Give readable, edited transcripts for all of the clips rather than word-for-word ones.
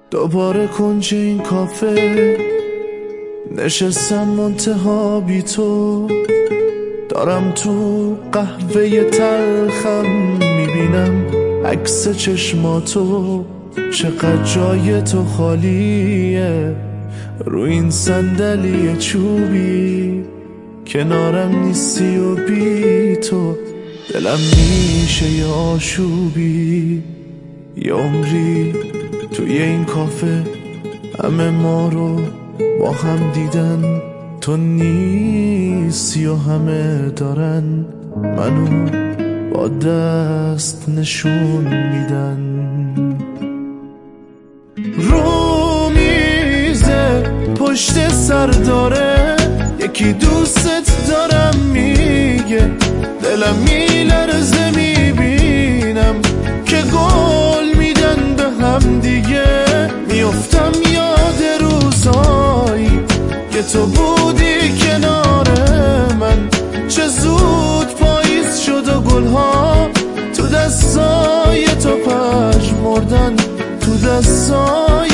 دوباره کنج این کافه نشستم منتها بی تو، دارم تو قهوه تلخم میبینم عکس چشماتو، چقدر جای تو خالیه رو این صندلی چوبی، کنارم نیستی و بی تو دلم میشه یه آشوبی. یه عمری توی این کافه همه ما رو با هم دیدن، تو نیستی و همه دارن منو با دست نشون میدن. رو میزه پشت سر داره یکی دوستت دارم میگه، دلم میلرزه میبینم که گل میدن به هم دیگه. میافتم یاد روزایی که تو بودی کنار من، چه زود پاییز شد و گلها تو دستای تو پژمردن، تو دستای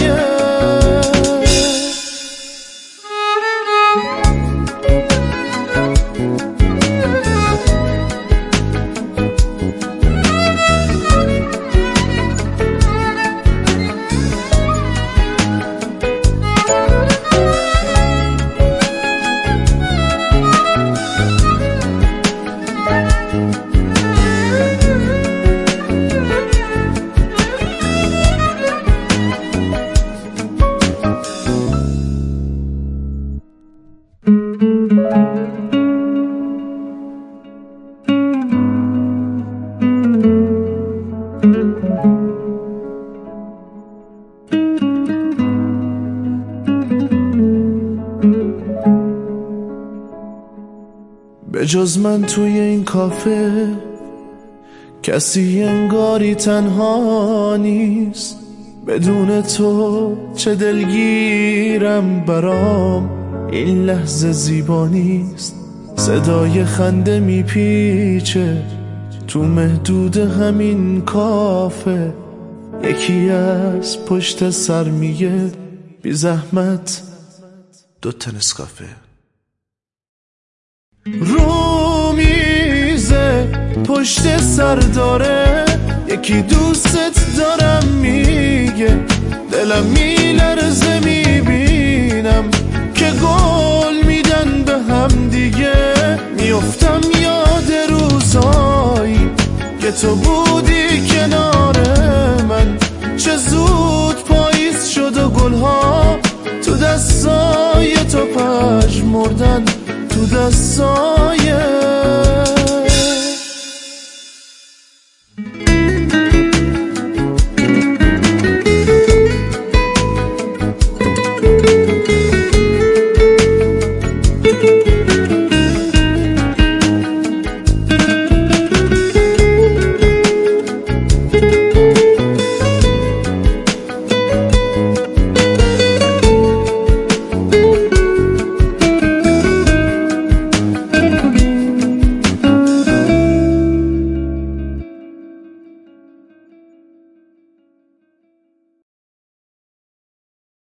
به جز من توی این کافه کسی انگاری تنها نیست، بدون تو چه دلگیرم برام این لحظه زیبا نیست. صدای خنده میپیچه تو محدود همین کافه، یکی از پشت سر میگه بی زحمت 2 تا نسکافه. رو میزه پشت سر داره یکی دوستت دارم میگه، دلم میلرزه میبینم که گل میدن به هم دیگه. میافتم یاد روزایی که تو بودی کنار من، چه زود پاییز شد و گلها تو دستای تو پژمردن، تو دستای